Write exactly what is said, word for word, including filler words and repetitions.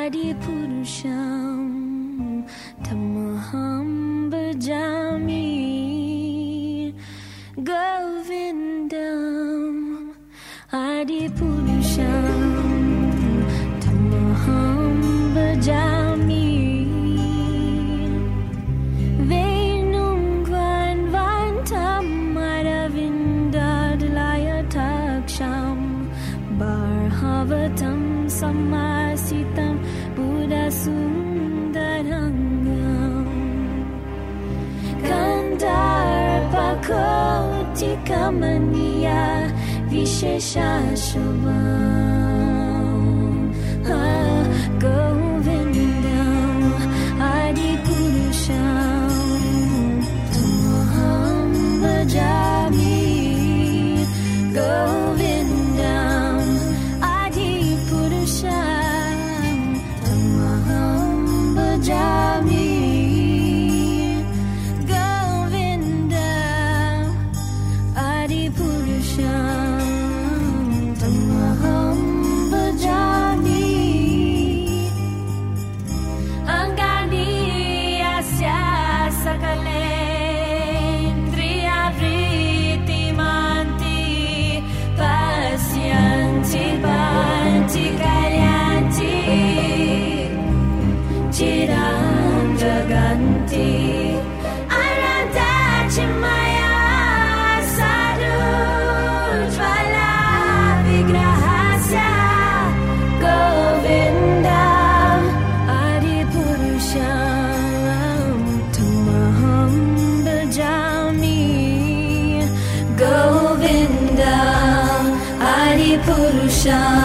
Adipurusham Tamaham bhajami Govindam Adipurusham Tamaham bhajami Venum Gvan Vantam Aravindalayataksam Barhavatam Samasitam Buddha Sundarangam Kandarpakoti Kamaniya Vishesha Shubham Govindam Adipurusham Tamaham bhajami Govindam Adipurusham Tamaham bhajami Govindam Adipurusham Tamaham bhajami Angani asya sakalendriya vritti Pasyanti Panti Kalyanti Chiram Jaganti Aranta Chimaya Sadhu Jvala Vigrahasya Govindam Adipurusham Tamaham bhajami Govindam Adipurusham